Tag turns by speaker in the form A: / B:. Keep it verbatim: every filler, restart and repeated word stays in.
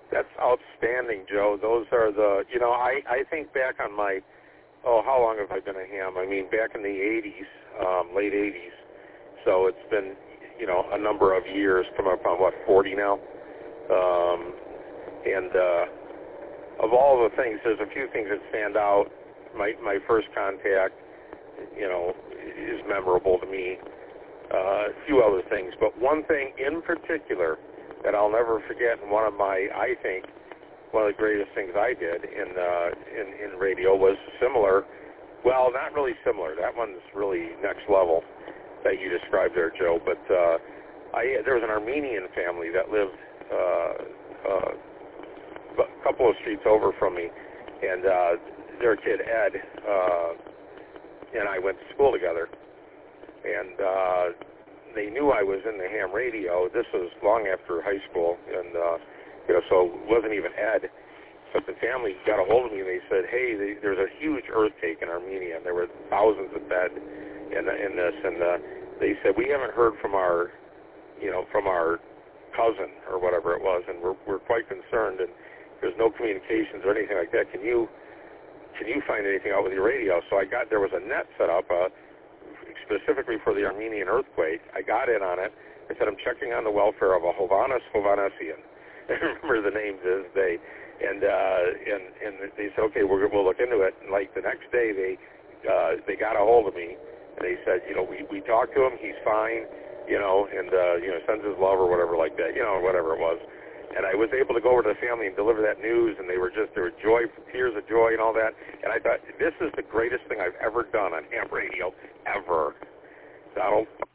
A: That's outstanding, Joe. Those are the, you know, I, I think back on my, oh, how long have I been a ham? I mean, back in the eighties, um, late eighties. So it's been, you know, a number of years, coming up on, what, forty now? Um, and uh, of all the things, there's a few things that stand out. My, my first contact, you know, is memorable to me. Uh, a few other things. But one thing in particular that I'll never forget, and one of my, I think, one of the greatest things I did in, uh, in in radio was similar. Well, not really similar. That one's really next level that you described there, Joe. But uh, I there was an Armenian family that lived uh, uh, a couple of streets over from me, and uh, their kid Ed uh, and I went to school together, and uh, they knew I was in the ham radio. This was long after high school, and uh, you know, so it wasn't even Ed. But the family got a hold of me, and they said, hey, they, there's a huge earthquake in Armenia, and there were thousands of dead in, in this. And uh, they said, we haven't heard from our, you know, from our cousin or whatever it was, and we're, we're quite concerned, and there's no communications or anything like that. Can you can you find anything out with your radio? So I got, there was a net set up uh, specifically for the Armenian earthquake. I got in on it. I said, I'm checking on the welfare of a Hovannes Hovanesian. I remember the names is they, and uh, and and they said, okay, we're, we'll look into it. And like the next day, they uh, they got a hold of me, and they said, you know, we we talked to him, he's fine, you know, and uh, you know, sends his love or whatever like that, you know, whatever it was. And I was able to go over to the family and deliver that news, and they were just, there were joy, tears of joy and all that. And I thought, this is the greatest thing I've ever done on ham radio, ever. Donald?